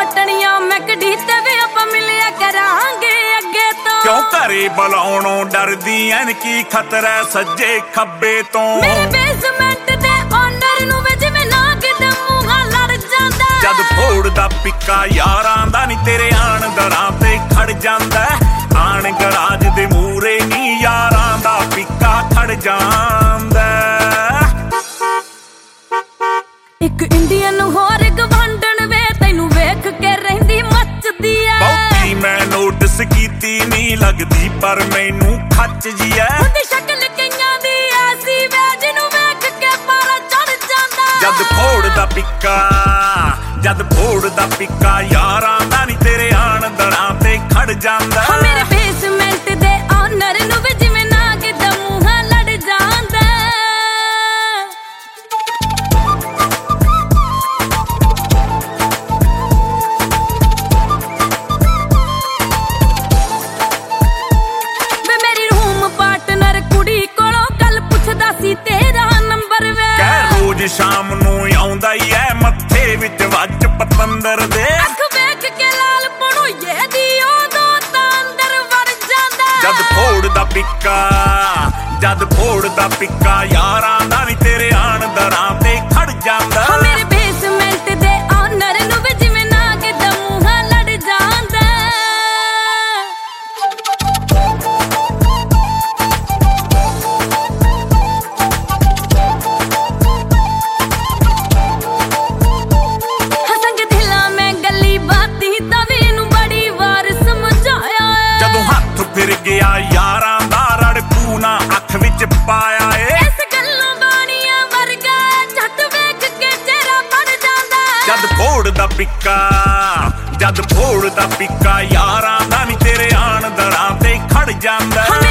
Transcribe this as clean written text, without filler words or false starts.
ਪਟਣੀਆਂ ਮੈਂ ਕਢੀ ਤੇ ਵੀ ਆਪਾਂ ਮਿਲਿਆ ਕਰਾਂਗੇ ਅੱਗੇ ਤੋਂ। ਕਿਉਂ ਘਰੇ ਬੁਲਾਉਣੋਂ ਡਰਦੀ ਐਨ ਕੀ ਖਤਰਾ ਸੱਜੇ ਖੱਬੇ ਤੋਂ। ਮੇਰੇ ਬੇਸਮੈਂਟ ਦੇ ਓਨਰ ਨੂੰ ਵੇ ਜਿਵੇਂ ਨਾ ਕਿਤੇ ਮੂੰਹਾਂ ਲੜ ਜਾਂਦਾ। ਜਦ ਫੋੜਦਾ ਪਿੱਕਾ ਯਾਰਾਂ ਦਾ ਨੀ ਤੇਰੇ ਆਣ ਦਰਾਂ ਤੇ ਖੜ ਜਾਂਦਾ। ਆਣ ਗਰਾਜ ਦੇ ਮੂਰੇ ਨੀ ਯਾਰਾਂ ਦਾ ਪਿੱਕਾ ਖੜ ਜਾਂਦਾ। ਇੱਕ ਇੰਡੀਅਨ ਹੋਰ ਗਵਾਂਢਣ ਵੇ ਤੈਨੂੰ ਵੇਖ ਕੇ ਰਹਿੰਦੀ ਮੱਚਦੀ ਐ। ਬਹੁਤੀ ਮੈਂ ਨੋਟਿਸ ਕੀਤੀ ਨੀ ਲੱਗਦੀ ਪਰ ਮੈਨੂੰ ਖੱਚ ਜੀ ਐ। ਉਹਦੀ ਸ਼ਕਲ ਕਈਆਂ ਦੀ ਐਸੀ ਵੇ ਜਿਹਨੂੰ ਵੇਖ ਕੇ ਪਾਰਾ ਚੜ ਜਾਂਦਾ। ਜਦ ਫੋੜਦਾ ਪਿੱਕਾ ਯਾਰਾਂ ਦਾ ਨੀ ਤੇਰੇ ਆਣ ਦਰਾਂ ਤੇ ਖੜ ਜਾਂਦਾ। ਮੇਰੇ ਬੇਸਮੈਂਟ ਦੇ ਓਨਰ ਨੂੰ ਵੀ ਜਿਵੇਂ ਨਾ ਕਿਤੇ ਮੂੰਹਾਂ ਲੜ ਜਾਂਦਾ। ਵੇ ਮੇਰੀ ਰੂਮ ਪਾਰਟਨਰ ਕੁੜੀ ਕੋਲੋਂ ਕੱਲ ਪੁੱਛਦਾ ਸੀ ਤੇਰਾ ਨੰਬਰ ਵੇ। ਕਹਿ ਰੋਜ਼ ਸ਼ਾਮ ਨੂੰ ਆਉਂਦਾ ਈ ਐ ਮੱਥੇ ਵਿੱਚ ਵੱਜ ਪਤੰਦਰ ਦੇ। ਅੱਖ ਵੇਖ ਕੇ ਲਾਲ ਪਣੋਈਏ ਦੀ ਉਦੋਂ ਤਾਂ ਅੰਦਰ ਵੜ ਜਾਂਦਾ। ਜਦ ਫੋੜਦਾ ਪਿੱਕਾ ਯਾਰਾਂ ਦਾ ਨੀ ਤੇਰੇ ਆਣ ਦਰਾਂ ਤੇ ਖੜ ਜਾਂਦਾ। ਮੇਰੇ ਬੇਸਮੈਂਟ ਦੇ ਓਨਰ ਨੂੰ ਵੀ ਜਿਵੇਂ ਨਾ ਕਿਤੇ ਮੂੰਹਾਂ ਲੜ ਜਾਂਦਾ। ਹਸੰਗ ਦਿਲਾਂ ਮੈਂ ਗੱਲੀ ਬਾਤੀ ਤਾਂ ਵੀ ਇਹਨੂੰ ਬੜੀ ਵਾਰ ਸਮਝਾਇਆ। ਜਦੋਂ ਹੱਥ ਫਿਰ ਗਿਆ ਯਾਰਾਂ ਦਾ ਰੜਕੂ ਨਾ ਅੱਖ ਵਿੱਚ ਪਾਇਆ ਏ। ਇਸ ਗੱਲੋਂ ਬਾਣੀਆਂ ਵਰਗਾ ਝੱਟ ਵੇਖ ਕੇ ਚਿਹਰਾ ਬਣ ਜਾਂਦਾ। ਜਦ ਫੋੜਦਾ ਪਿੱਕਾ ਯਾਰਾਂ ਦਾ ਨੀ ਤੇਰੇ ਆਣ ਦਰਾਂ ਤੇ ਖੜ ਜਾਂਦਾ।